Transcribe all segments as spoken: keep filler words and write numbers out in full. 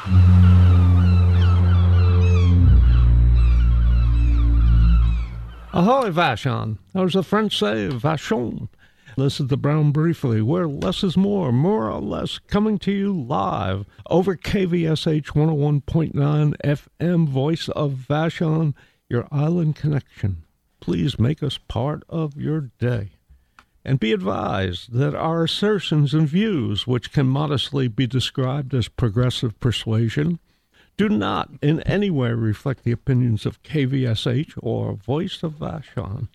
Ahoy, Vashon. Or as the French say, Vachon. This is the Brown Briefly, where less is more, more or less, coming to you live over K V S H one oh one point nine F M, Voice of Vashon, your island connection. Please make us part of your day. And be advised that our assertions and views, which can modestly be described as progressive persuasion, do not in any way reflect the opinions of K V S H or Voice of Vashon.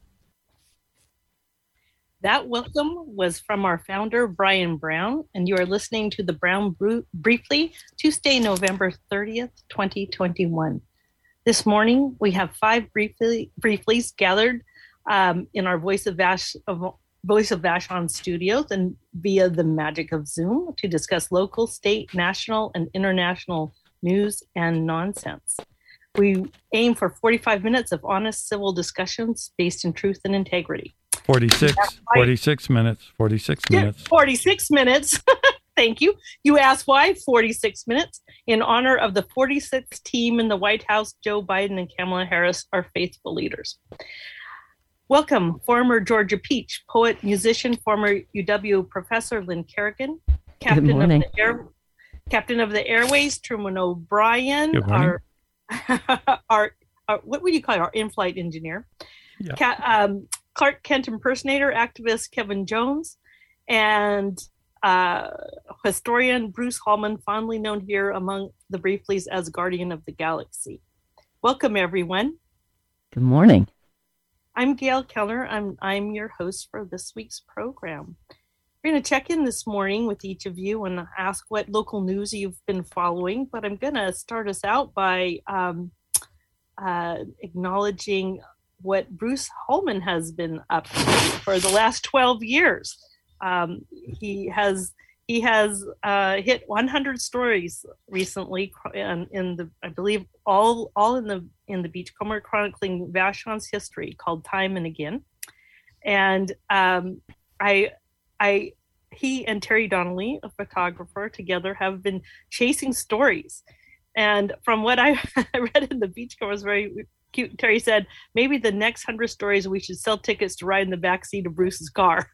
That welcome was from our founder, Brian Brown, and you are listening to the Brown Briefly, Tuesday, November thirtieth, twenty twenty-one. This morning, we have five briefly, brieflies gathered um, in our Voice of, Vash, of, Voice of Vashon studios and via the magic of Zoom to discuss local, state, national, and international news and nonsense. We aim for forty-five minutes of honest civil discussions based in truth and integrity. forty-six, forty-six minutes, forty-six minutes. forty-six minutes. Thank you. You asked why forty-six minutes? In honor of the forty-sixth team in the White House, Joe Biden and Kamala Harris are faithful leaders. Welcome, former Georgia Peach, poet, musician, former U W professor Lynn Kerrigan, captain of the air. Captain of the Airways, Truman O'Brien, our, our, our, what would you call it? Our in-flight engineer, yeah. Ca- um, Clark Kent impersonator, activist Kevin Jones, and uh, historian Bruce Hallman, fondly known here among the Brieflies as Guardian of the Galaxy. Welcome, everyone. Good morning. I'm Gail Keller. I'm, I'm your host for this week's program. We're going to check in this morning with each of you and ask what local news you've been following, but I'm going to start us out by um, uh, acknowledging what Bruce Holman has been up to for the last twelve years. Um, he has he has uh, hit one hundred stories recently in, in the I believe all all in the in the Beachcomber, chronicling Vashon's history, called Time and Again, and um, I. I, he and Terry Donnelly, a photographer, together have been chasing stories. And from what I, I read in the Beachcomber, was very cute. Terry said, maybe the next hundred stories we should sell tickets to ride in the backseat of Bruce's car.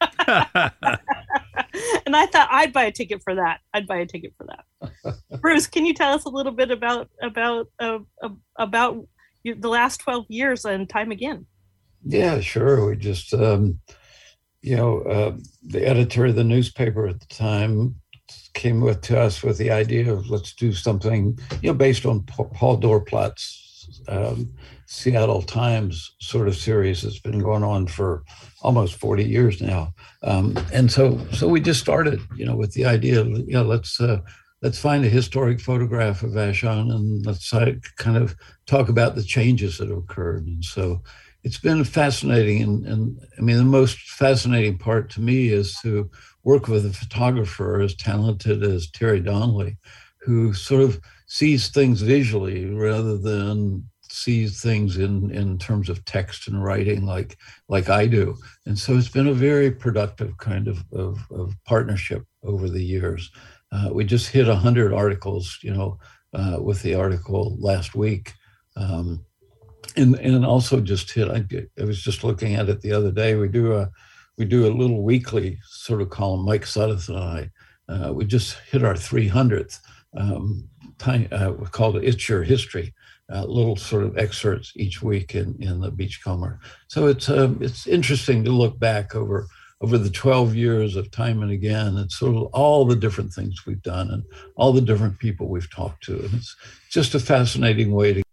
And I thought I'd buy a ticket for that. I'd buy a ticket for that. Bruce, can you tell us a little bit about about uh, about the last twelve years and Time Again? Yeah, sure. We just... Um... You know, uh, the editor of the newspaper at the time came with to us with the idea of let's do something, you know, based on Paul Dorplat's um, Seattle Times sort of series that's been going on for almost forty years now. Um, and so so we just started, you know, with the idea of, you know, let's uh, let's find a historic photograph of Vashon and let's uh, kind of talk about the changes that have occurred. And so it's been fascinating, and, and I mean, the most fascinating part to me is to work with a photographer as talented as Terry Donnelly, who sort of sees things visually rather than sees things in, in terms of text and writing like like I do. And so it's been a very productive kind of, of, of partnership over the years. Uh, we just hit one hundred articles, you know, uh, with the article last week. Um, And and also just hit. I, I was just looking at it the other day. We do a we do a little weekly sort of column. Mike Sudduth and I, uh, we just hit our three hundredth. Um, time, uh, we called it "It's Your History." Uh, little sort of excerpts each week in, in the Beachcomber. So it's um, it's interesting to look back over over the twelve years of Time and Again, and sort of all the different things we've done and all the different people we've talked to. And it's just a fascinating way to.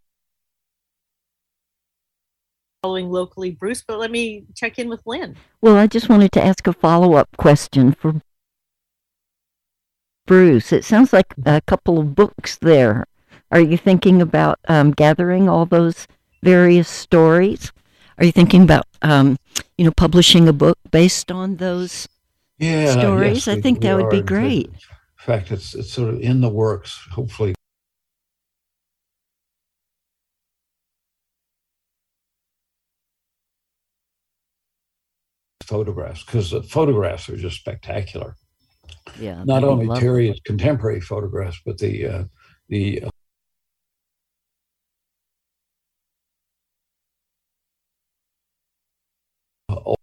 Following locally, Bruce, but let me check in with Lynn. Well, I just wanted to ask a follow-up question for Bruce. It sounds like a couple of books there. Are you thinking about um, gathering all those various stories? Are you thinking about, um, you know, publishing a book based on those yeah, stories? Yes, I think we that would be are. great. In fact, it's it's sort of in the works, hopefully. Photographs, because the photographs are just spectacular. Yeah. Not only love Terry's contemporary photographs, but the uh, the uh,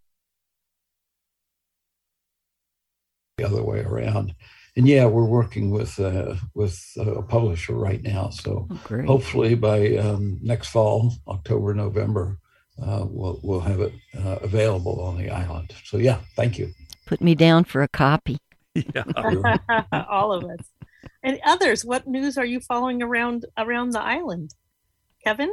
the other way around. And yeah, we're working with uh, with a publisher right now. So oh, hopefully by um, next fall, October, November, uh, we'll we'll have it uh, available on the island. So yeah, thank you. Put me down for a copy. Yeah. All of us. And others, what news are you following around around the island? Kevin?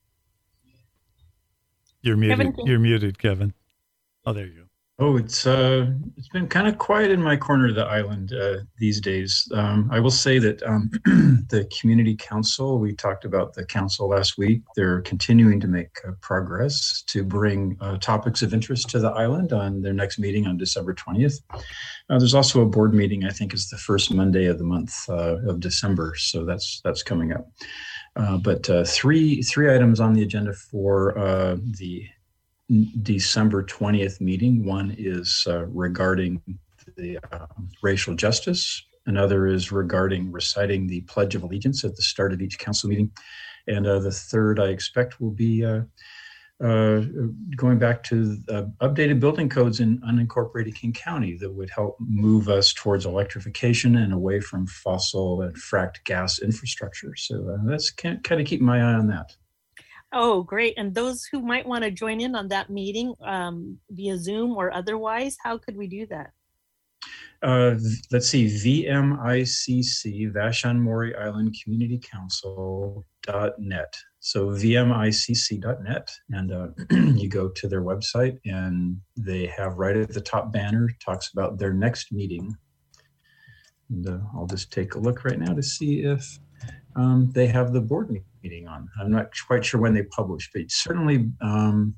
You're muted. Kevin, can- You're muted, Kevin. Oh, there you go. Oh, it's uh, it's been kind of quiet in my corner of the island uh, these days. Um, I will say that um, the community council, we talked about the council last week. They're continuing to make uh, progress to bring uh, topics of interest to the island on their next meeting on December twentieth. Uh, there's also a board meeting, I think is the first Monday of the month uh, of December. So that's that's coming up. Uh, but uh, three three items on the agenda for uh, the December twentieth meeting. One is uh, regarding the uh, racial justice. Another is regarding reciting the Pledge of Allegiance at the start of each council meeting. And uh, the third, I expect, will be uh, uh, going back to uh, updated building codes in unincorporated King County that would help move us towards electrification and away from fossil and fracked gas infrastructure. So uh, that's kind of keep my eye on that. Oh, great. And those who might want to join in on that meeting um, via Zoom or otherwise, how could we do that? Uh, let's see, V M I C C, Vashon Maury Island Community Council dot net. So V M I C C dot net. And uh, you go to their website and they have right at the top banner, talks about their next meeting. And uh, I'll just take a look right now to see if um, they have the board meeting on. I'm not quite sure when they publish, but certainly um,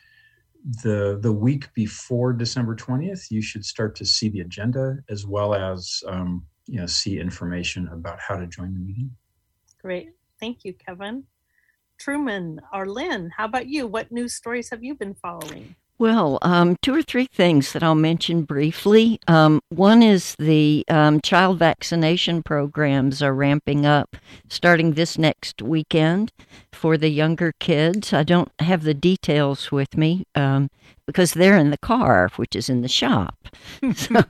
the the week before December twentieth, you should start to see the agenda as well as um, you know see information about how to join the meeting. Great. Thank you, Kevin. Truman or Lynn, how about you? What news stories have you been following? Well, um, two or three things that I'll mention briefly. Um, one is the um, child vaccination programs are ramping up starting this next weekend for the younger kids. I don't have the details with me um, because they're in the car, which is in the shop. so,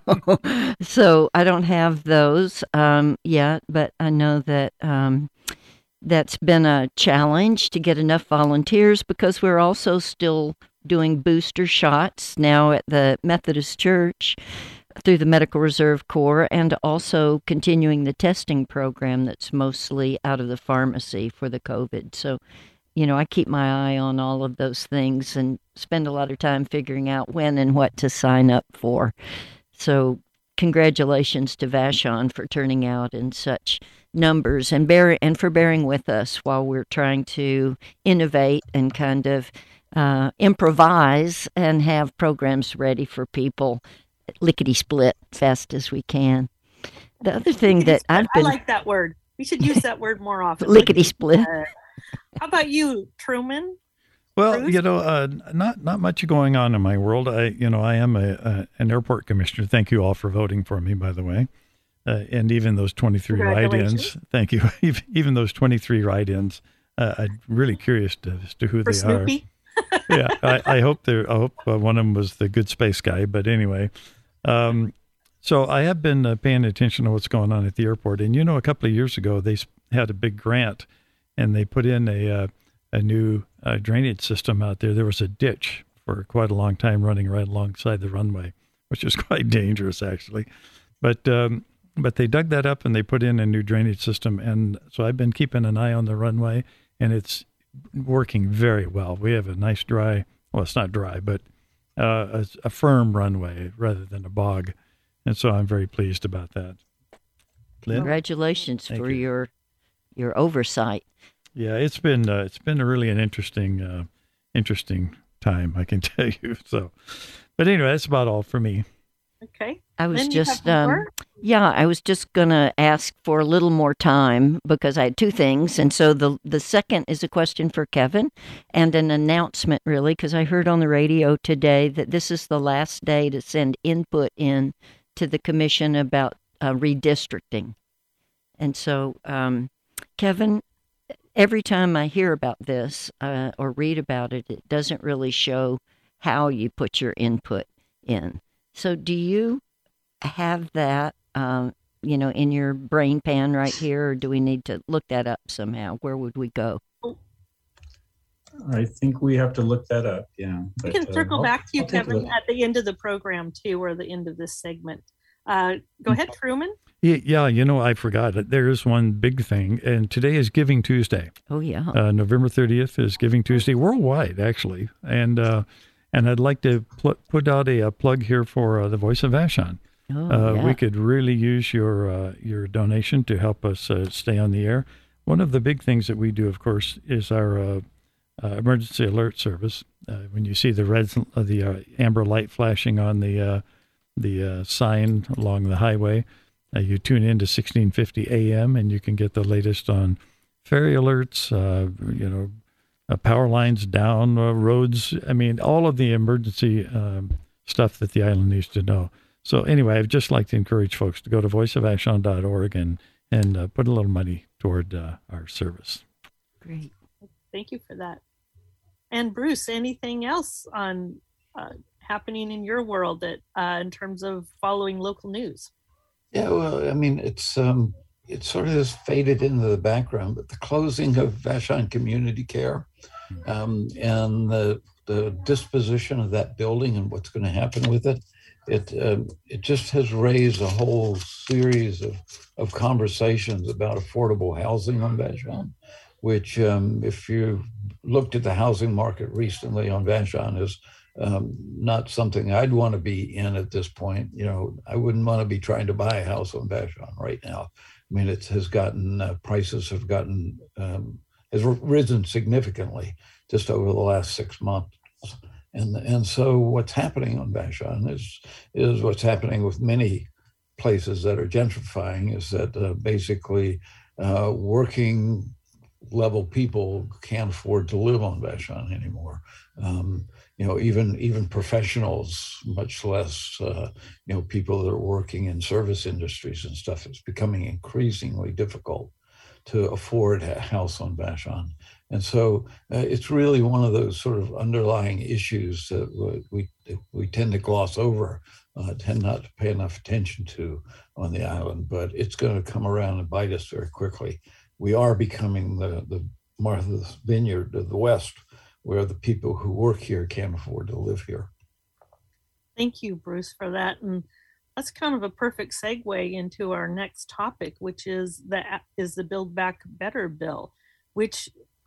so I don't have those um, yet, but I know that um, that's been a challenge to get enough volunteers because we're also still doing booster shots now at the Methodist Church through the Medical Reserve Corps, and also continuing the testing program that's mostly out of the pharmacy for the COVID. So, you know, I keep my eye on all of those things and spend a lot of time figuring out when and what to sign up for. So congratulations to Vashon for turning out in such numbers and bear and for bearing with us while we're trying to innovate and kind of Uh, improvise and have programs ready for people lickety-split fast as we can. The other thing that I've been... I like that word. We should use that word more often. Lickety-split. Uh, how about you, Truman? Well, Bruce? you know, uh, not not much going on in my world. I, you know, I am a, a an airport commissioner. Thank you all for voting for me, by the way. Uh, and even those twenty-three write-ins. Thank you. Even those twenty-three write-ins. Uh, I'm really curious to, as to who for they Snoopy? are. yeah, I, I hope they I hope uh, one of them was the good space guy. But anyway, um, so I have been uh, paying attention to what's going on at the airport. And you know, a couple of years ago, they had a big grant, and they put in a uh, a new uh, drainage system out there. There was a ditch for quite a long time running right alongside the runway, which is quite dangerous actually. But um, but they dug that up and they put in a new drainage system. And so I've been keeping an eye on the runway, and it's working very well. We have a nice dry, well, it's not dry, but uh, a, a firm runway rather than a bog. And so I'm very pleased about that. Lynn? Congratulations Thank for you. your your oversight. Yeah, it's been uh, it's been a really an interesting uh, interesting time, I can tell you. So, but anyway, that's about all for me. Okay. I was Lynn, you just, have um, more? yeah, I was just going to ask for a little more time because I had two things. And so the the second is a question for Kevin and an announcement, really, because I heard on the radio today that this is the last day to send input in to the commission about uh, redistricting. And so um, Kevin, every time I hear about this uh, or read about it, it doesn't really show how you put your input in. So do you have that, um, you know, in your brain pan right here, or do we need to look that up somehow? Where would we go? I think we have to look that up. Yeah. We but, can circle uh, back to you, I'll take a Kevin, look. at the end of the program too, or the end of this segment. Uh, go ahead, Truman. Yeah, yeah, you know, I forgot it. There is one big thing, and today is Giving Tuesday. Oh, yeah. Uh, November thirtieth is Giving Tuesday worldwide, actually. And uh, and I'd like to pl- put out a, a plug here for uh, the Voice of Vashon. Oh, Uh, yeah. We could really use your uh, your donation to help us uh, stay on the air. One of the big things that we do, of course, is our uh, uh, emergency alert service. Uh, when you see the red, uh, the uh, amber light flashing on the uh, the uh, sign along the highway, uh, you tune in to sixteen fifty A M and you can get the latest on ferry alerts. Uh, you know, uh, power lines down, uh, roads. I mean, all of the emergency um, stuff that the island needs to know. So anyway, I'd just like to encourage folks to go to voice of vashon dot org and, and uh, put a little money toward uh, our service. Great. Thank you for that. And Bruce, anything else on uh, happening in your world that uh, in terms of following local news? Yeah, well, I mean, it's um, it sort of has faded into the background, but the closing of Vashon Community Care um, and the the disposition of that building and what's going to happen with it, it um, it just has raised a whole series of of conversations about affordable housing on Vashon, which, um, if you looked at the housing market recently on Vashon, is um, not something I'd want to be in at this point. You know, I wouldn't want to be trying to buy a house on Vashon right now. I mean, it has gotten, uh, prices have gotten, um, has risen significantly just over the last six months. And and so what's happening on Vashon is, is what's happening with many places that are gentrifying, is that uh, basically uh, working level people can't afford to live on Vashon anymore. Um, you know, even even professionals, much less uh, you know, people that are working in service industries and stuff. It's becoming increasingly difficult to afford a house on Vashon, and so uh, it's really one of those sort of underlying issues that we we tend to gloss over, uh, tend not to pay enough attention to on the island. But it's going to come around and bite us very quickly. We are becoming the, the Martha's Vineyard of the West, where the people who work here can't afford to live here. Thank you, Bruce, for that. And that's kind of a perfect segue into our next topic, which is the, is the Build Back Better bill, which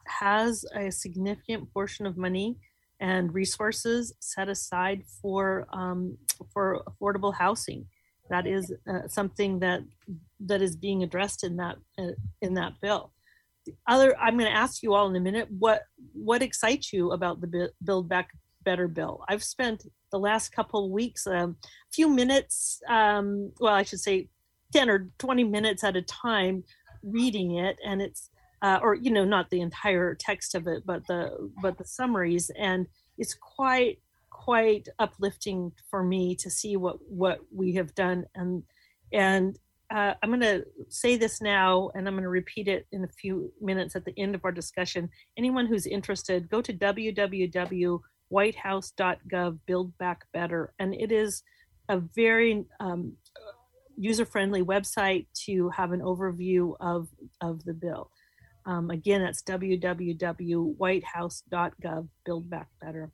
has a significant portion of money and resources set aside for um, for affordable housing. That is uh, something that that is being addressed in that uh, in that bill. The other, I'm going to ask you all in a minute, what what excites you about the Build Back Better bill? I've spent the last couple of weeks, a um, few minutes, um, well, I should say, ten or twenty minutes at a time, reading it, and it's uh, or you know, not the entire text of it, but the but the summaries, and it's quite. quite uplifting for me to see what what we have done, and and uh, I'm going to say this now, and I'm going to repeat it in a few minutes at the end of our discussion. Anyone who's interested, go to w w w dot white house dot gov Build Back Better, and it is a very um, user-friendly website to have an overview of of the bill. Um, again, that's w w w dot white house dot gov Build Back Better.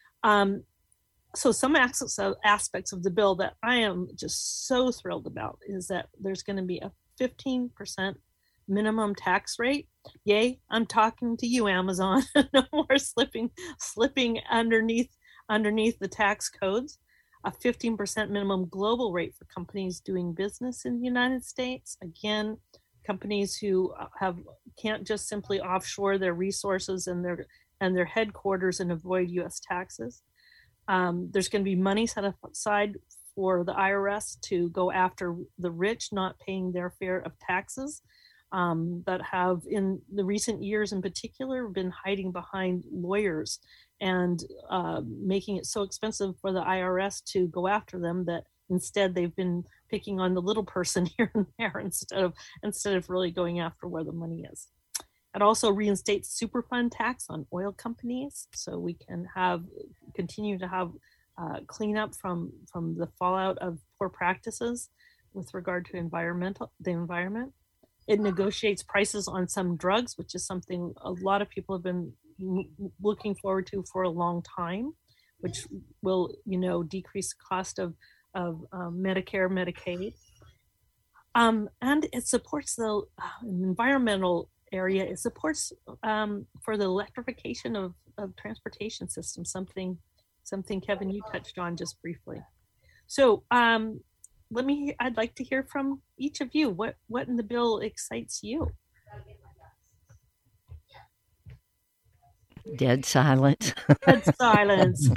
Um, so some aspects of, aspects of the bill that I am just so thrilled about is that there's going to be a fifteen percent minimum tax rate. Yay, I'm talking to you, Amazon. No more slipping slipping underneath underneath the tax codes. A fifteen percent minimum global rate for companies doing business in the United States. Again, companies who have can't just simply offshore their resources and their and their headquarters and avoid U S taxes. Um, there's going to be money set aside for the I R S to go after the rich not paying their share of taxes, um, that have in the recent years in particular been hiding behind lawyers and uh, making it so expensive for the I R S to go after them that Instead, they've been picking on the little person here and there instead of instead of really going after where the money is. It also reinstates Superfund tax on oil companies, so we can have continue to have uh, cleanup from from the fallout of poor practices with regard to environmental the environment. It negotiates prices on some drugs, which is something a lot of people have been looking forward to for a long time, which will, you know, decrease the cost of of um, Medicare, Medicaid. Um, and it supports the uh, environmental area. It supports um, for the electrification of, of transportation systems, something something Kevin, you touched on just briefly. So um, let me, I'd like to hear from each of you. What, what in the bill excites you? Dead silence. Dead silence.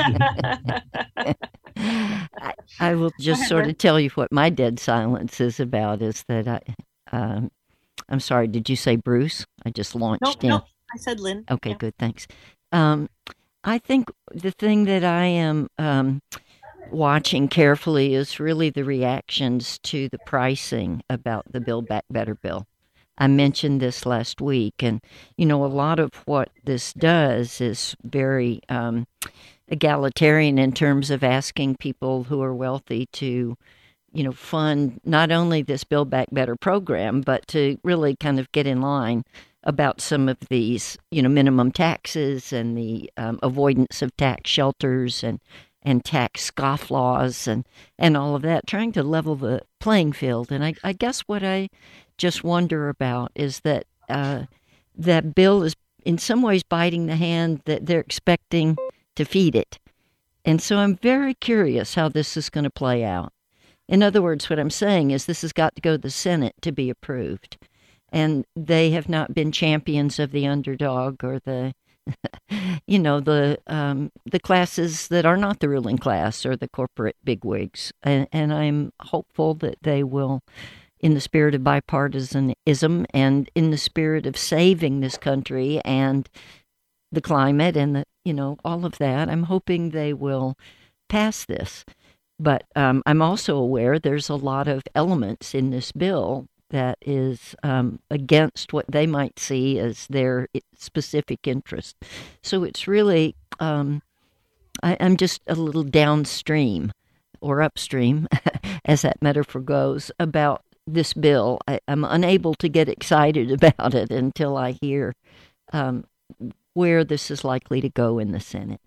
I, I will just sort of tell you what my dead silence is about is that I, um, I'm sorry, did you say Bruce? I just launched nope, in. No, I said Lynn. Okay, yeah. Good, thanks. Um, I think the thing that I am um, watching carefully is really the reactions to the pricing about the Build Back Better bill. I mentioned this last week, and, you know, a lot of what this does is very um, egalitarian in terms of asking people who are wealthy to, you know, fund not only this Build Back Better program, but to really kind of get in line about some of these, you know, minimum taxes and the um, avoidance of tax shelters and, and tax scofflaws and, and all of that, trying to level the playing field. And I, I guess what I just wonder about is that uh, that bill is in some ways biting the hand that they're expecting to feed it. And so I'm very curious how this is going to play out. In other words, what I'm saying is this has got to go to the Senate to be approved. And they have not been champions of the underdog or the, you know, the um, the classes that are not the ruling class or the corporate bigwigs. And, and I'm hopeful that they will, in the spirit of bipartisanism and in the spirit of saving this country and the climate and the, you know, all of that, I'm hoping they will pass this. But um, I'm also aware there's a lot of elements in this bill that is um, against what they might see as their specific interest. So it's really, um, I, I'm just a little downstream or upstream, as that metaphor goes, about this bill. I, I'm unable to get excited about it until I hear um, where this is likely to go in the Senate.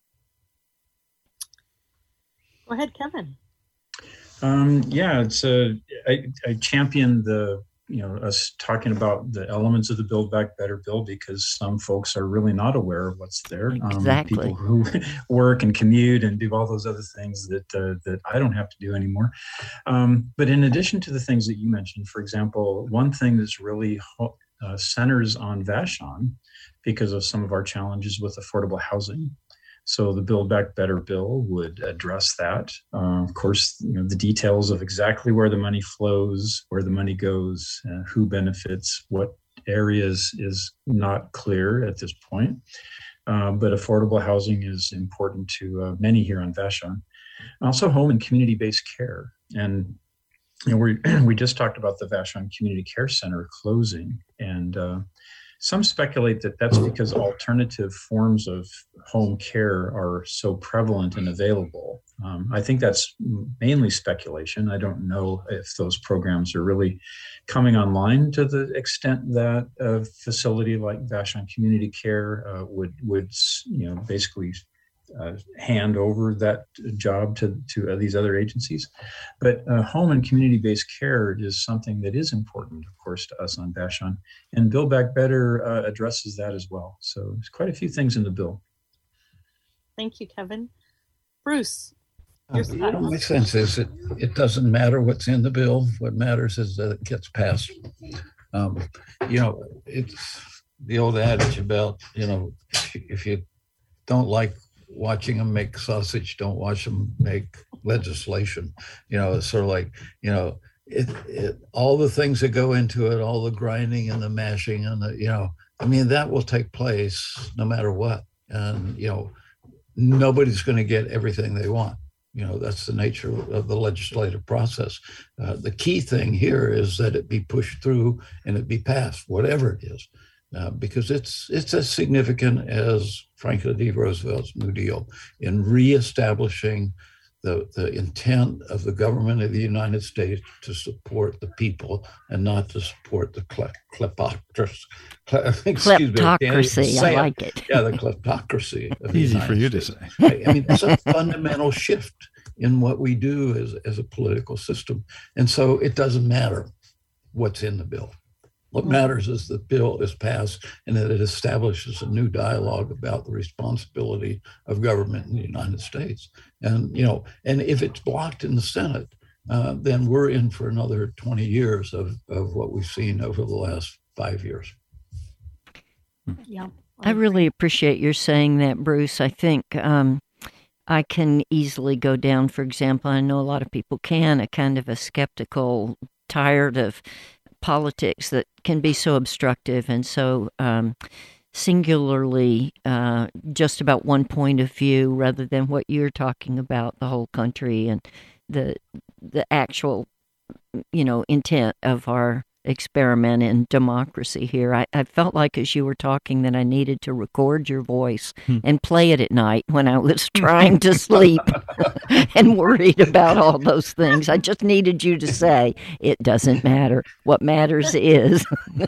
Go ahead, Kevin. Um, yeah, it's a, I, I champion the, you know, us talking about the elements of the Build Back Better bill because some folks are really not aware of what's there. Exactly. Um, people who work and commute and do all those other things that uh, that I don't have to do anymore. Um, but in addition to the things that you mentioned, for example, one thing that's really ho- uh, centers on Vashon because of some of our challenges with affordable housing. So the Build Back Better bill would address that. Uh, of course, you know, the details of exactly where the money flows, where the money goes, uh, who benefits, what areas is not clear at this point. Uh, but affordable housing is important to uh, many here on Vashon. Also home and community-based care. And you know, we we just talked about the Vashon Community Care Center closing, and uh, some speculate that that's because alternative forms of home care are so prevalent and available. Um, I think that's mainly speculation. I don't know if those programs are really coming online to the extent that a facility like Vashon Community Care uh, would would you know basically uh, hand over that job to to uh, these other agencies. But uh, home and community-based care is something that is important, of course, to us on Vashon, and Build Back Better uh, addresses that as well. So there's quite a few things in the bill. Thank you, Kevin. Bruce. Uh, my sense is that it doesn't matter what's in the bill. What matters is that it gets passed. Um, you know, it's the old adage about, you know, if you, if you don't like watching them make sausage, don't watch them make legislation. You know, it's sort of like, you know, it, it all the things that go into it, all the grinding and the mashing and the, you know, I mean, that will take place no matter what. And, you know, nobody's going to get everything they want. You know, that's the nature of the legislative process. Uh, the key thing here is that it be pushed through and it be passed, whatever it is, uh, because it's it's as significant as Franklin D. Roosevelt's New Deal in reestablishing the, the intent of the government of the United States to support the people and not to support the cle- kleptocracy. Kleptocracy, I like it. Yeah, the kleptocracy. Of the Easy United for you States. to say. I mean, it's a fundamental shift in what we do as, as a political system. And so it doesn't matter what's in the bill. What matters is the bill is passed and that it establishes a new dialogue about the responsibility of government in the United States. And, you know, and if it's blocked in the Senate, uh, then we're in for another twenty years of, of what we've seen over the last five years. Yeah. I really appreciate your saying that, Bruce. I think um, I can easily go down, for example, I know a lot of people can, a kind of a skeptical, tired of politics that can be so obstructive and so um, singularly uh, just about one point of view rather than what you're talking about, the whole country and the the actual, you know, intent of our experiment in democracy here. I, I felt like as you were talking that I needed to record your voice hmm. and play it at night when I was trying to sleep and worried about all those things. I just needed you to say, it doesn't matter. What matters is.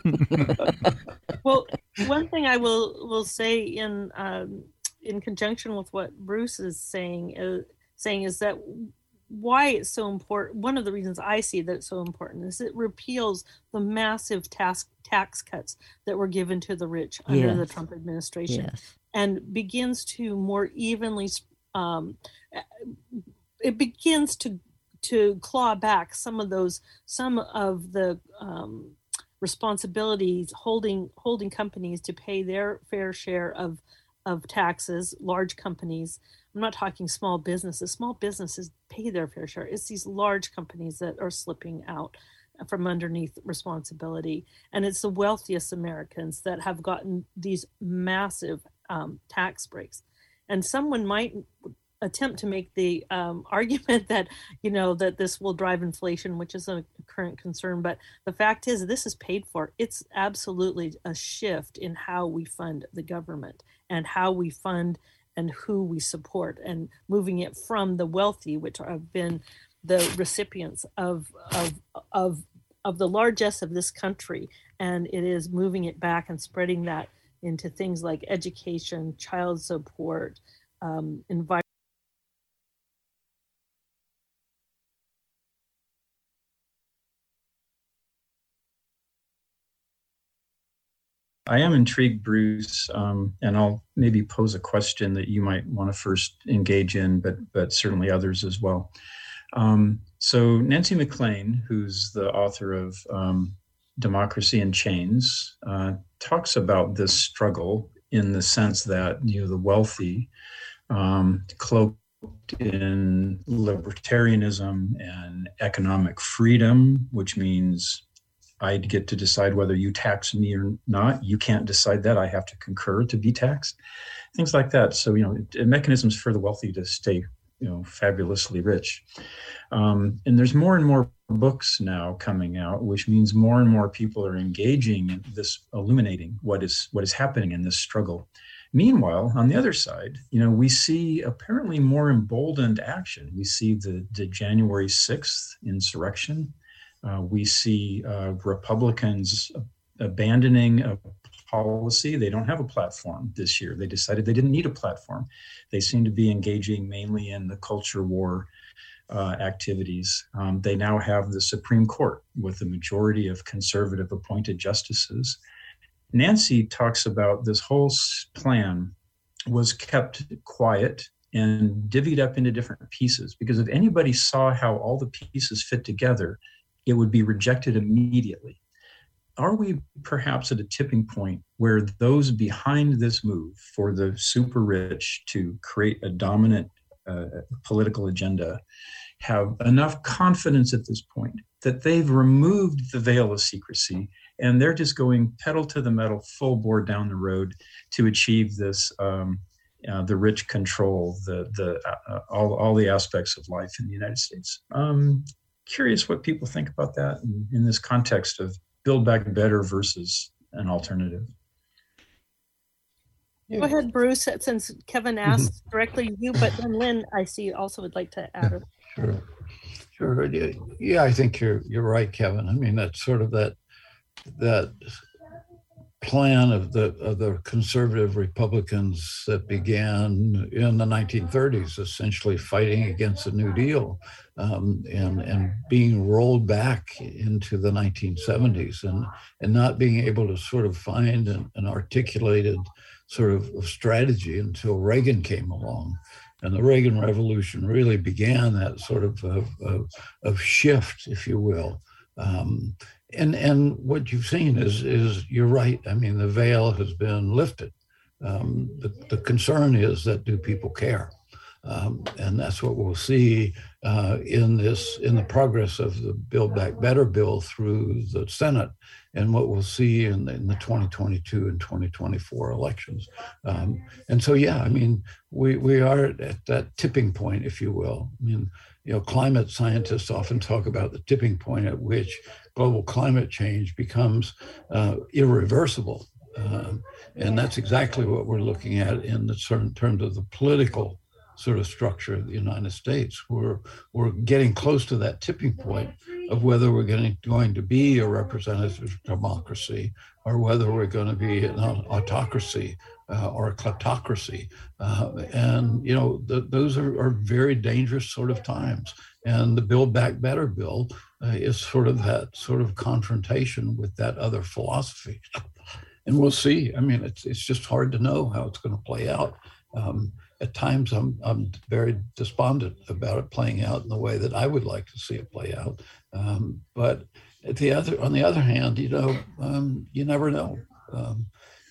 Well, one thing I will will say in um, in conjunction with what Bruce is saying uh, saying is that why it's so important, one of the reasons I see that it's so important is it repeals the massive tax tax cuts that were given to the rich under yes. the Trump administration yes. and begins to more evenly, um, it begins to to claw back some of those, some of the um, responsibilities holding holding companies to pay their fair share of of taxes, large companies. I'm not talking small businesses. Small businesses pay their fair share. It's these large companies that are slipping out from underneath responsibility. And it's the wealthiest Americans that have gotten these massive um, tax breaks. And someone might attempt to make the um, argument that, you know, that this will drive inflation, which is a current concern. But the fact is, this is paid for. It's absolutely a shift in how we fund the government and how we fund and who we support, and moving it from the wealthy, which have been the recipients of of of of the largesse of this country, and it is moving it back and spreading that into things like education, child support, um, environment. I am intrigued, Bruce, um, and I'll maybe pose a question that you might want to first engage in, but but certainly others as well. Um, so Nancy MacLean, who's the author of um, Democracy in Chains, uh, talks about this struggle in the sense that, you know, the wealthy, um, cloaked in libertarianism and economic freedom, which means I get to decide whether you tax me or not. You can't decide that. I have to concur to be taxed. Things like that. So, you know, mechanisms for the wealthy to stay, you know, fabulously rich. Um, and there's more and more books now coming out, which means more and more people are engaging in this, illuminating what is what is happening in this struggle. Meanwhile, on the other side, you know, we see apparently more emboldened action. We see the, the January sixth insurrection. Uh, we see uh, Republicans abandoning a policy. They don't have a platform this year. They decided they didn't need a platform. They seem to be engaging mainly in the culture war uh, activities. Um, they now have the Supreme Court with a majority of conservative appointed justices. Nancy talks about this whole plan was kept quiet and divvied up into different pieces, because if anybody saw how all the pieces fit together, it would be rejected immediately. Are we perhaps at a tipping point where those behind this move for the super rich to create a dominant uh, political agenda have enough confidence at this point that they've removed the veil of secrecy and they're just going pedal to the metal, full bore down the road to achieve this um, uh, the rich control the the uh, all all the aspects of life in the United States. Um, curious what people think about that in, in this context of Build Back Better versus an alternative. Yeah. Go ahead, Bruce, since Kevin asked mm-hmm. directly you, but then Lynn, I see, also would like to add. Sure, sure. Yeah, I think you're you're right, Kevin. I mean, that's sort of that that plan of the of the conservative Republicans that began in the nineteen thirties, essentially fighting against the New Deal, um, and and being rolled back into the nineteen seventies, and and not being able to sort of find an, an articulated sort of strategy until Reagan came along. And the Reagan Revolution really began that sort of of, of, of shift, if you will. Um, and and what you've seen is is you're right. I mean, the veil has been lifted. Um, the, the concern is that do people care? Um, and that's what we'll see uh, in this in the progress of the Build Back Better bill through the Senate, and what we'll see in the, in the twenty twenty-two and twenty twenty-four elections. Um, and so, yeah, I mean, we we are at that tipping point, if you will. I mean, you know, climate scientists often talk about the tipping point at which global climate change becomes uh, irreversible. Um, and that's exactly what we're looking at in the certain terms of the political sort of structure of the United States. We're we're getting close to that tipping point of whether we're going to, going to be a representative democracy or whether we're going to be an autocracy uh, or a kleptocracy. Uh, and, you know, the, those are, are very dangerous sort of times. And the Build Back Better bill uh, is sort of that sort of confrontation with that other philosophy. And we'll see. I mean, it's it's just hard to know how it's going to play out. Um, At times, I'm I'm very despondent about it playing out in the way that I would like to see it play out. Um, but at the other, on the other hand, you know, um, you never know. Um,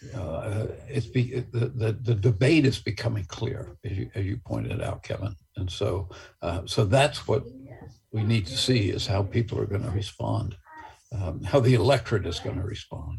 uh, it's be, the, the the debate is becoming clear, as you, as you pointed out, Kevin. And so, uh, so that's what we need to see is how people are going to respond, um, how the electorate is going to respond.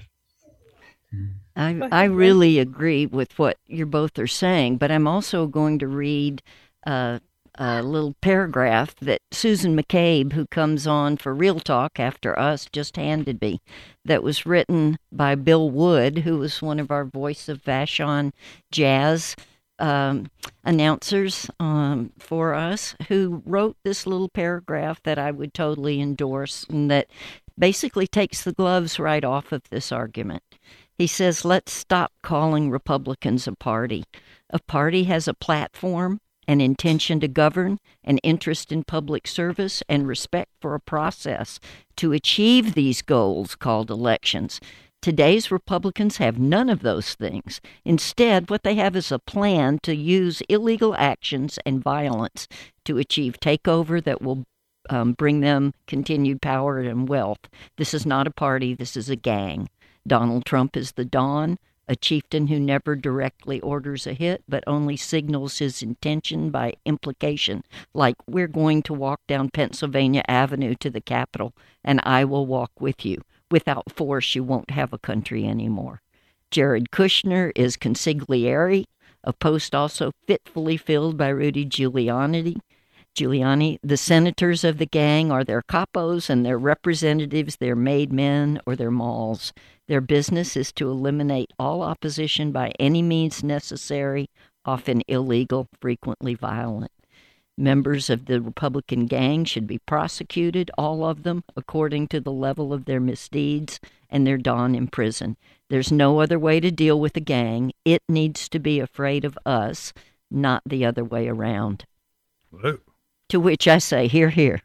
I, I really agree with what you both are saying, but I'm also going to read uh, a little paragraph that Susan McCabe, who comes on for Real Talk after us, just handed me, that was written by Bill Wood, who was one of our Voice of Vashon Jazz um, announcers um, for us, who wrote this little paragraph that I would totally endorse and that basically takes the gloves right off of this argument. He says, let's stop calling Republicans a party. A party has a platform, an intention to govern, an interest in public service, and respect for a process to achieve these goals called elections. Today's Republicans have none of those things. Instead, what they have is a plan to use illegal actions and violence to achieve takeover that will um, bring them continued power and wealth. This is not a party. This is a gang. Donald Trump is the Don, a chieftain who never directly orders a hit, but only signals his intention by implication, like we're going to walk down Pennsylvania Avenue to the Capitol, and I will walk with you. Without force, you won't have a country anymore. Jared Kushner is consigliere, a post also fitfully filled by Rudy Giuliani. Giuliani, the senators of the gang are their capos and their representatives, their made men or their malls. Their business is to eliminate all opposition by any means necessary, often illegal, frequently violent. Members of the Republican gang should be prosecuted, all of them, according to the level of their misdeeds, and their Don in prison. There's no other way to deal with a gang. It needs to be afraid of us, not the other way around. Whoa. To which I say, hear, hear.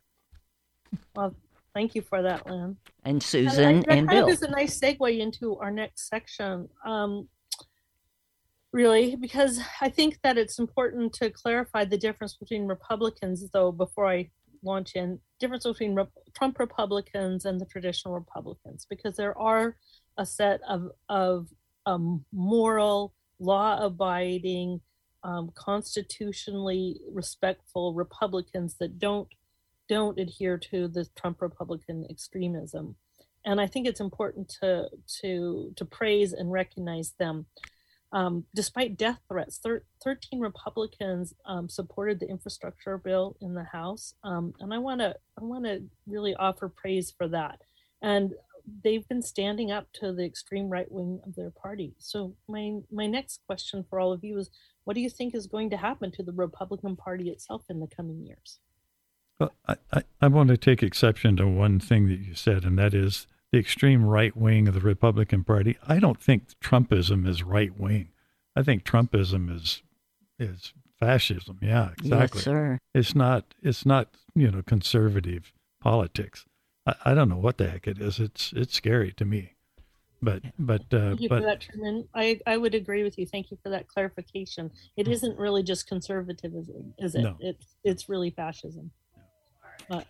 Well, thank you for that, Lynn. And Susan and, that and kind Bill. Of is a nice segue into our next section, um, really, because I think that it's important to clarify the difference between Republicans, though, before I launch in, difference between Re- Trump Republicans and the traditional Republicans, because there are a set of, of um, moral, law-abiding, Um, constitutionally respectful Republicans that don't don't adhere to the Trump Republican extremism, and I think it's important to to to praise and recognize them. Um, despite death threats, thir- thirteen Republicans um, supported the infrastructure bill in the House, um, and I want to I want to really offer praise for that. And they've been standing up to the extreme right wing of their party. So my my next question for all of you is, what do you think is going to happen to the Republican Party itself in the coming years? Well, I, I, I want to take exception to one thing that you said, and that is the extreme right wing of the Republican Party. I don't think Trumpism is right wing. I think Trumpism is is fascism. Yeah, exactly. Yes, sir. It's not it's not, you know, conservative politics. I, I don't know what the heck it is. It's it's scary to me. But but uh, Thank you but for that, Truman. I, I would agree with you. Thank you for that clarification. It isn't really just conservatism, is it? No. It's it's really fascism. Uh,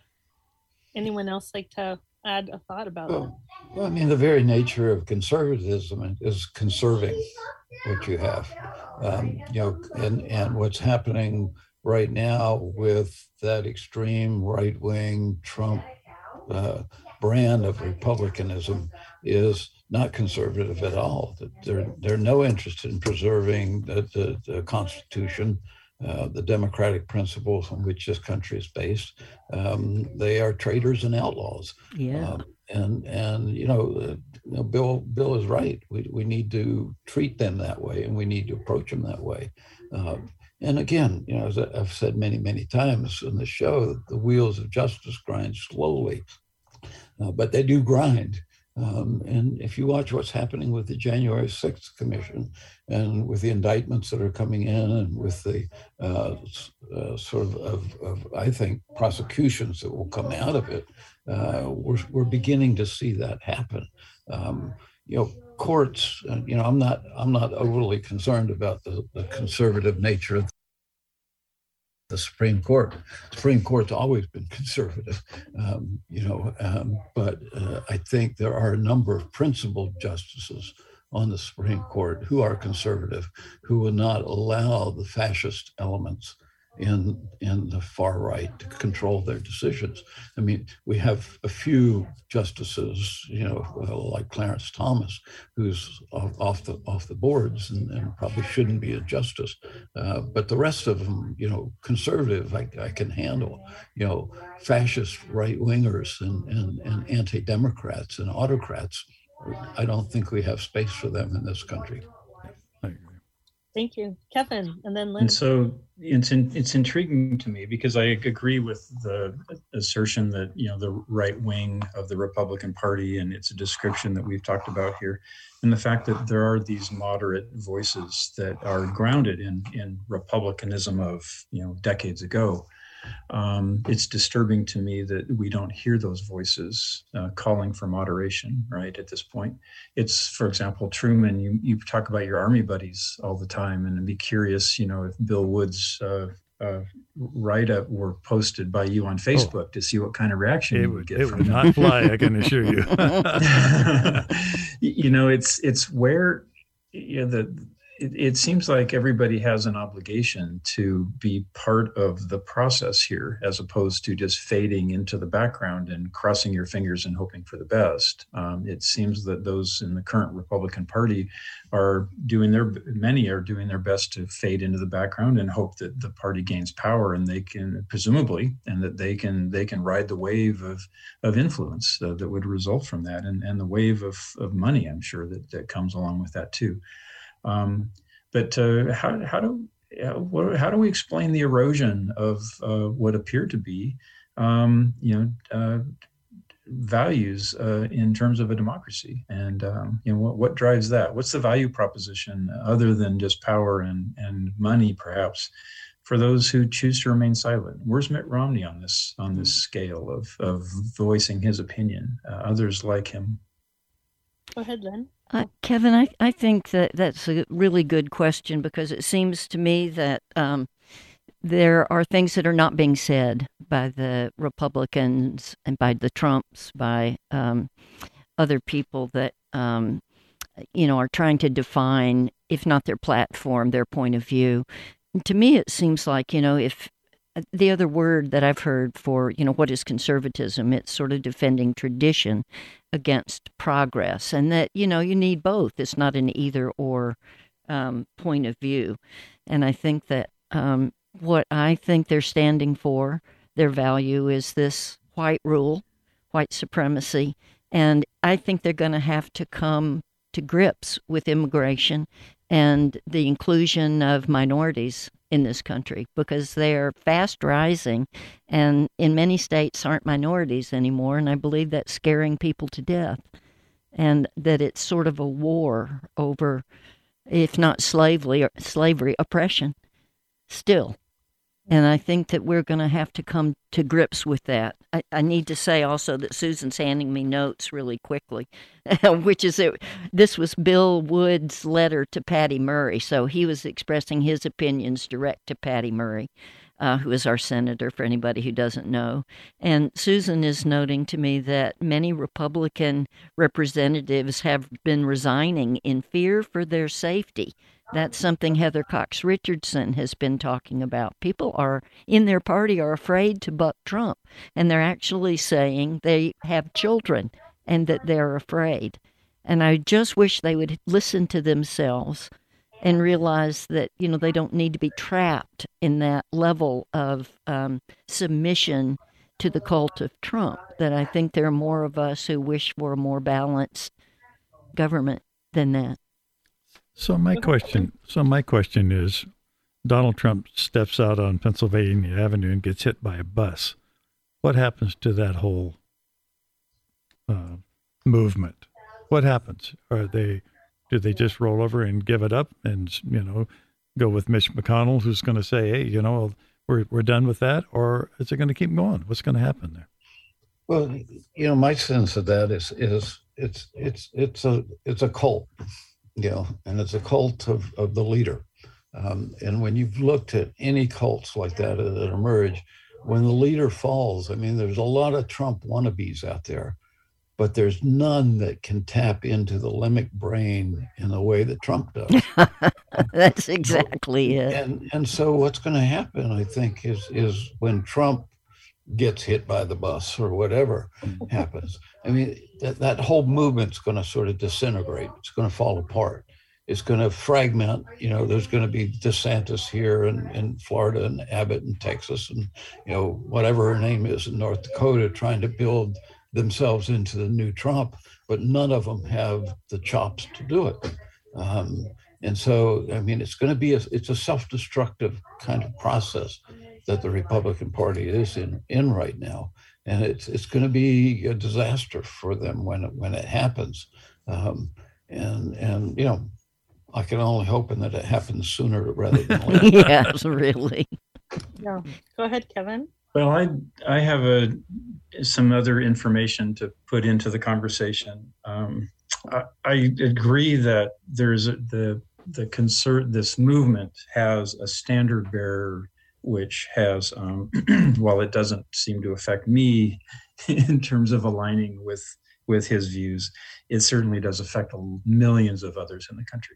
anyone else like to add a thought about that? Well, well, I mean, the very nature of conservatism is conserving what you have. Um, you know, and, and what's happening right now with that extreme right-wing Trump uh, brand of republicanism is not conservative at all. They're, they're no interest in preserving the, the, the Constitution, uh, the democratic principles on which this country is based. Um, they are traitors and outlaws. Yeah. Um, and, and you know, uh, you know, Bill Bill is right. We, we need to treat them that way, and we need to approach them that way. Uh, and again, you know, as I've said many, many times in the show, the wheels of justice grind slowly, uh, but they do grind. Um, and if you watch what's happening with the January sixth Commission and with the indictments that are coming in and with the uh, uh, sort of, of, of, I think, prosecutions that will come out of it, uh, we're, we're beginning to see that happen. Um, you know, courts, uh, you know, I'm not, I'm not overly concerned about the, the conservative nature of the Supreme Court. The Supreme Court's always been conservative, um, you know, um, but uh, I think there are a number of principled justices on the Supreme Court who are conservative, who will not allow the fascist elements in in the far right to control their decisions. I mean, we have a few justices, you know, like Clarence Thomas, who's off, off the off the boards and, and probably shouldn't be a justice. Uh, but the rest of them, you know, conservative, I, I can handle. You know, fascist right wingers and, and, and anti-democrats and autocrats, I don't think we have space for them in this country. Thank you, Kevin, and then Lynn. And so it's in, it's intriguing to me because I agree with the assertion that, you know, the right wing of the Republican Party, and it's a description that we've talked about here, and the fact that there are these moderate voices that are grounded in in republicanism of, you know, decades ago. Um, it's disturbing to me that we don't hear those voices uh, calling for moderation, right, at this point. It's, for example, Truman, you, you talk about your Army buddies all the time, and I'd be curious, you know, if Bill Wood's uh, uh, write-up were posted by you on Facebook oh, to see what kind of reaction it you would, would get it from would them. not fly, I can assure you. You know, it's, it's where, you know, the, It, it seems like everybody has an obligation to be part of the process here, as opposed to just fading into the background and crossing your fingers and hoping for the best. Um, it seems that those in the current Republican Party are doing their, many are doing their best to fade into the background and hope that the party gains power and they can, presumably, and that they can they can ride the wave of of influence uh, that would result from that, and, and the wave of, of money, I'm sure, that, that comes along with that too. Um, but uh, how how do uh, what, how do we explain the erosion of uh, what appear to be, um, you know, uh, values uh, in terms of a democracy, and um, you know what, what drives that? What's the value proposition other than just power and and money, perhaps, for those who choose to remain silent? Where's Mitt Romney on this on this scale of of voicing his opinion? Uh, others like him. Go ahead, Lynn. Uh, Kevin, I, I think that that's a really good question, because it seems to me that um, there are things that are not being said by the Republicans and by the Trumps, by um, other people that, um, you know, are trying to define, if not their platform, their point of view. And to me, it seems like, you know, if the other word that I've heard for, you know, what is conservatism, it's sort of defending tradition against progress, and that, you know, you need both. It's not an either or um, point of view. And I think that um, what I think they're standing for, their value is this white rule, white supremacy. And I think they're going to have to come to grips with immigration and the inclusion of minorities in this country, because they're fast rising and in many states aren't minorities anymore. And I believe that's scaring people to death, and that it's sort of a war over, if not slavery, or slavery oppression still. And I think that we're going to have to come to grips with that. I, I need to say also that Susan's handing me notes really quickly, which is that this was Bill Wood's letter to Patty Murray. So he was expressing his opinions direct to Patty Murray, uh, who is our senator, for anybody who doesn't know. And Susan is noting to me that many Republican representatives have been resigning in fear for their safety. That's something Heather Cox Richardson has been talking about. People are in their party are afraid to buck Trump, and they're actually saying they have children and that they're afraid. And I just wish they would listen to themselves and realize that, you know, they don't need to be trapped in that level of um, submission to the cult of Trump. That I think there are more of us who wish for a more balanced government than that. So my question, so my question is, Donald Trump steps out on Pennsylvania Avenue and gets hit by a bus. What happens to that whole uh, movement? What happens? Are they, do they just roll over and give it up and, you know, go with Mitch McConnell, who's going to say, hey, you know, we're we're done with that, or is it going to keep going? What's going to happen there? Well, you know, my sense of that is is it's it's it's a it's a cult. You know, and it's a cult of, of the leader. Um, and when you've looked at any cults like that that emerge, when the leader falls, I mean, there's a lot of Trump wannabes out there, but there's none that can tap into the limbic brain in the way that Trump does. That's exactly it. And and so what's going to happen, I think, is is when Trump gets hit by the bus or whatever happens, I mean, that, that whole movement's going to sort of disintegrate. It's going to fall apart. It's going to fragment. You know, there's going to be DeSantis here in, in Florida and Abbott in Texas and, you know, whatever her name is in North Dakota, trying to build themselves into the new Trump, but none of them have the chops to do it. Um, and so, I mean, it's going to be, a, it's a self-destructive kind of process that the Republican Party is in, in right now. And it's it's going to be a disaster for them when it, when it happens. Um, and, and, you know, I can only hope that it happens sooner rather than later. Yes, really. Yeah. Go ahead, Kevin. Well, I I have a some other information to put into the conversation. Um, I, I agree that there's a, the the concern. This movement has a standard bearer, which has, um, while it doesn't seem to affect me in terms of aligning with with his views, it certainly does affect millions of others in the country.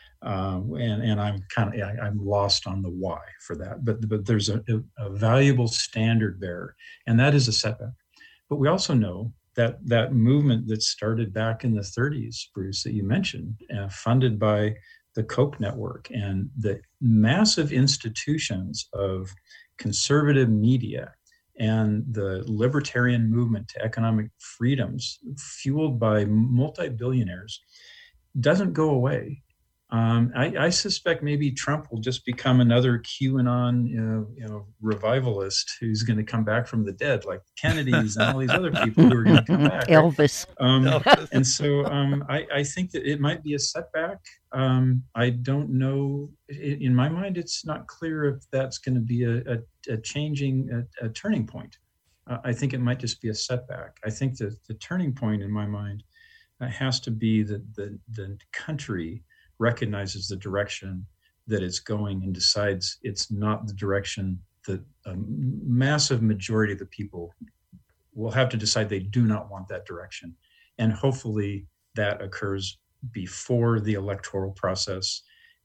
Um, and, and I'm kind of, I'm lost on the why for that, but, but there's a, a valuable standard bearer, and that is a setback. But we also know that that movement that started back in the thirties, Bruce, that you mentioned, uh, funded by the Koch network and the massive institutions of conservative media and the libertarian movement to economic freedoms fueled by multi-billionaires doesn't go away. Um, I, I suspect maybe Trump will just become another QAnon, you know, you know, revivalist who's going to come back from the dead, like Kennedys and all these other people who are going to come back. Elvis. Right? Um, Elvis. And so um, I, I think that it might be a setback. Um, I don't know. In my mind, it's not clear if that's going to be a, a, a changing, a, a turning point. Uh, I think it might just be a setback. I think that the turning point in my mind uh, has to be that the, the country recognizes the direction that it's going and decides it's not the direction that a massive majority of the people will have to decide they do not want that direction. And hopefully that occurs before the electoral process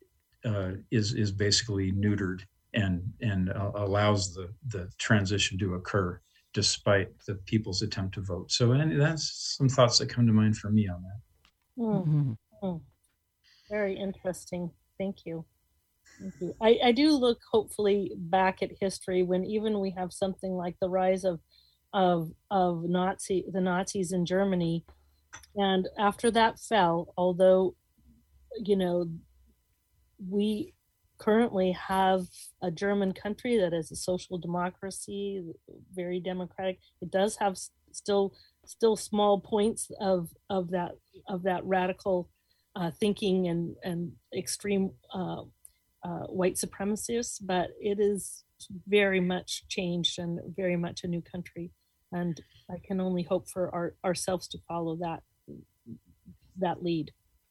uh, is is basically neutered and and uh, allows the, the transition to occur despite the people's attempt to vote. So and that's some thoughts that come to mind for me on that. Mm-hmm. Mm. Very interesting. Thank you. Thank you. I, I do look hopefully back at history when even we have something like the rise of of of Nazi the Nazis in Germany, and after that fell, although you know we currently have a German country that is a social democracy, very democratic. It does have still still small points of of that of that radical uh, thinking and and extreme uh, uh, white supremacists, but it is very much changed and very much a new country. And I can only hope for our, ourselves to follow that that lead.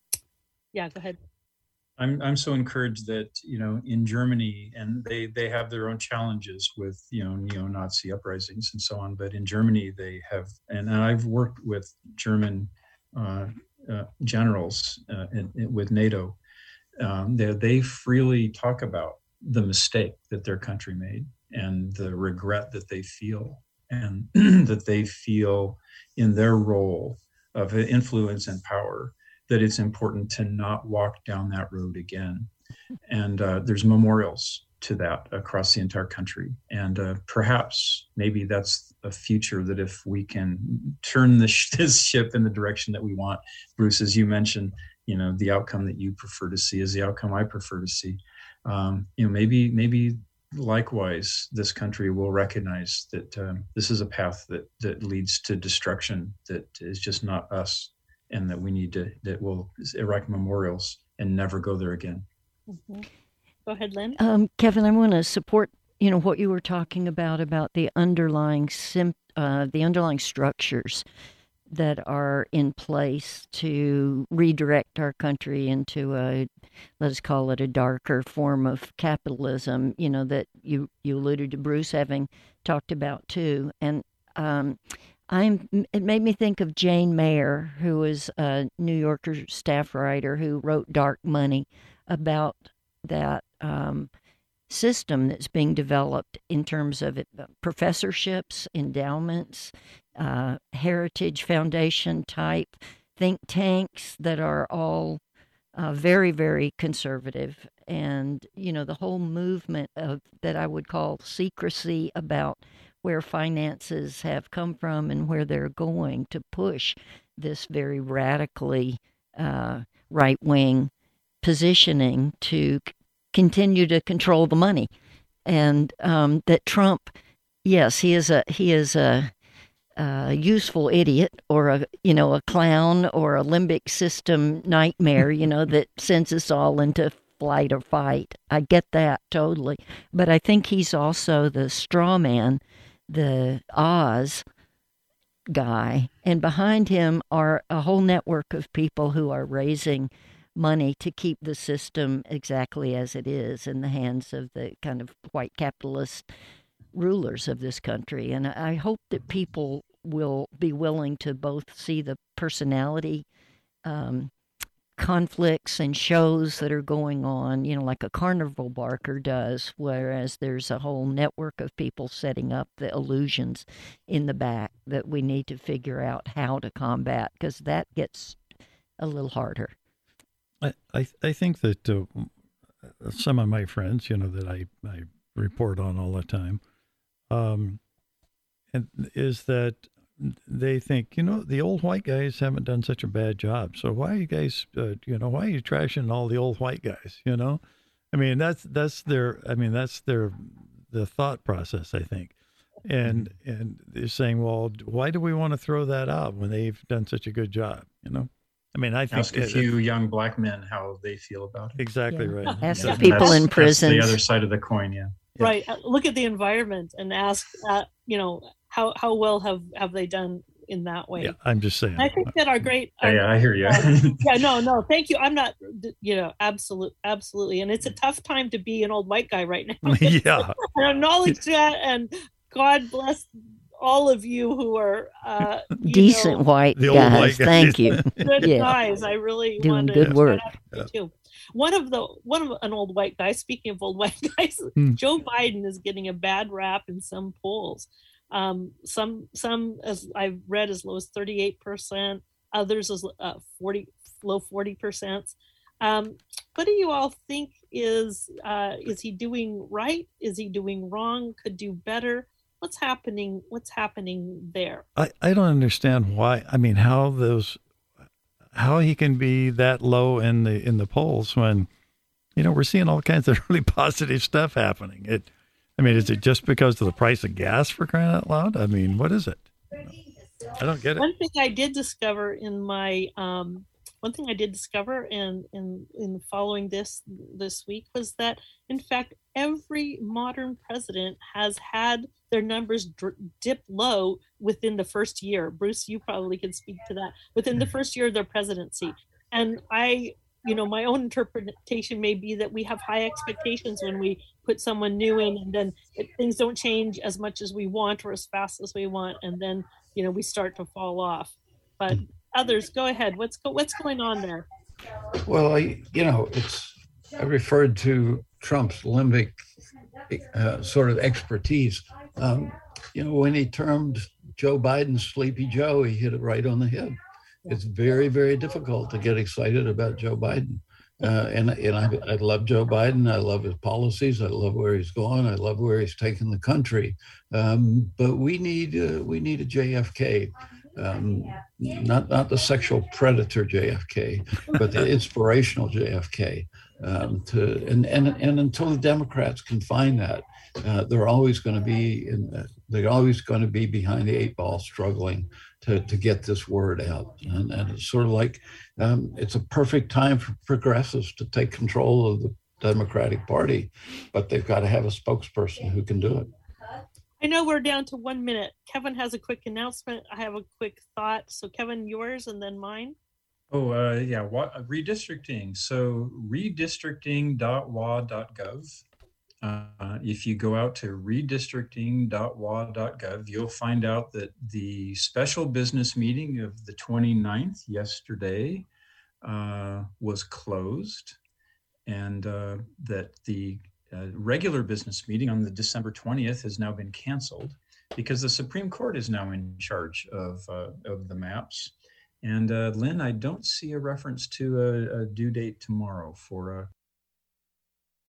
Yeah, go ahead. I'm I'm so encouraged that, you know, in Germany, and they they have their own challenges with, you know, neo-Nazi uprisings and so on, but in Germany they have, and I've worked with German uh, uh, generals uh, in, in, with NATO. Um, they they freely talk about the mistake that their country made and the regret that they feel, and that they feel in their role of influence and power, that it's important to not walk down that road again. And uh, there's memorials to that across the entire country. And uh, perhaps maybe that's a future that if we can turn this, this ship in the direction that we want, Bruce, as you mentioned, you know, the outcome that you prefer to see is the outcome I prefer to see. Um, you know, maybe, maybe likewise, this country will recognize that um, this is a path that, that leads to destruction, that is just not us, and that we need to, that will erect memorials and never go there again. Mm-hmm. Go ahead, Lynn. Um, Kevin, I want to support, you know, what you were talking about, about the underlying, sim, uh, the underlying structures that are in place to redirect our country into a, let's call it a darker form of capitalism, you know, that you, you alluded to Bruce having talked about too. And um, I'm, it made me think of Jane Mayer, who was a New Yorker staff writer who wrote Dark Money, about that um, system that's being developed in terms of it, professorships, endowments, uh, heritage foundation type think tanks that are all uh, very, very conservative. And, you know, the whole movement of that I would call secrecy about where finances have come from and where they're going to push this very radically uh, right-wing positioning to c- continue to control the money. And um, that Trump, yes, he is a he is a, a useful idiot, or a you know a clown, or a limbic system nightmare, you know, that sends us all into flight or fight. I get that totally, but I think he's also the straw man, the Oz guy, and behind him are a whole network of people who are raising money to keep the system exactly as it is in the hands of the kind of white capitalist rulers of this country. And I hope that people will be willing to both see the personality um, conflicts and shows that are going on, you know, like a carnival barker does, whereas there's a whole network of people setting up the illusions in the back that we need to figure out how to combat, because that gets a little harder. I, I, I think that uh, some of my friends, you know, that I, I report on all the time, um, and is that they think, you know, the old white guys haven't done such a bad job. So why are you guys, uh, you know, why are you trashing all the old white guys? You know, I mean, that's that's their, I mean, that's their the thought process, I think. And and they're saying, well, why do we want to throw that out when they've done such a good job? You know, I mean, I think ask a it, few young black men how they feel about it. Exactly Yeah. right. Ask Yeah, the people that's- in prisons. That's the other side of the coin, yeah. Right. Uh, Look at the environment and ask, uh, you know, how, how well have, have they done in that way? Yeah, I'm just saying. I think that our great, Yeah, yeah, I hear you. yeah, no, no, thank you. I'm not, you know, absolute, absolutely. And it's a tough time to be an old white guy right now. Yeah. I acknowledge that, and God bless all of you who are uh, you Decent know, white The old guys. white guys. Thank you. good Yeah. guys. I really Doing want to good shout work. out to you too. One of the one of an old white guy. Speaking of old white guys, Hmm. Joe Biden is getting a bad rap in some polls. Um, some some as I've read as low as thirty-eight percent. Others as uh, forty, low forty percent. Um, what do you all think is uh, is he doing right? Is he doing wrong? Could do better? What's happening? What's happening there? I, I don't understand why. I mean, how those, how he can be that low in the in the polls when, you know, we're seeing all kinds of really positive stuff happening. It, I mean, is it just because of the price of gas, for crying out loud? I mean, what is it? I don't get it. One thing I did discover in my um, one thing I did discover in, in in following this this week was that, in fact, every modern president has had their numbers dr- dip low within the first year. Bruce, you probably can speak to that. Within the first year of their presidency, and I, you know, my own interpretation may be that we have high expectations when we put someone new in, and then it, things don't change as much as we want or as fast as we want, and then, you know, we start to fall off. But others, go ahead. What's go, what's going on there? Well, I, you know, it's I referred to Trump's limbic uh, sort of expertise. Um, you know, when he termed Joe Biden Sleepy Joe, he hit it right on the head. It's very, very difficult to get excited about Joe Biden. Uh, and and I, I love Joe Biden. I love his policies. I love where he's going. I love where he's taken the country. Um, but we need uh, we need a J F K, um, not not the sexual predator J F K, but the inspirational J F K. Um, to and, and and until the Democrats can find that, uh, they're always going to be in. Uh, they're always going to be behind the eight ball, struggling to to get this word out. And, and it's sort of like um, it's a perfect time for progressives to take control of the Democratic Party, but they've got to have a spokesperson who can do it. I know we're down to one minute. Kevin has a quick announcement. I have a quick thought. So Kevin, yours and then mine. Oh, uh, yeah, what, uh, redistricting. So redistricting dot w a dot gov. Uh, if you go out to redistricting dot w a dot gov, you'll find out that the special business meeting of the twenty-ninth, yesterday, uh, was closed, and uh, that the uh, regular business meeting on the December twentieth has now been canceled because the Supreme Court is now in charge of, uh, of the maps. And uh, Lynn, I don't see a reference to a, a due date tomorrow for uh,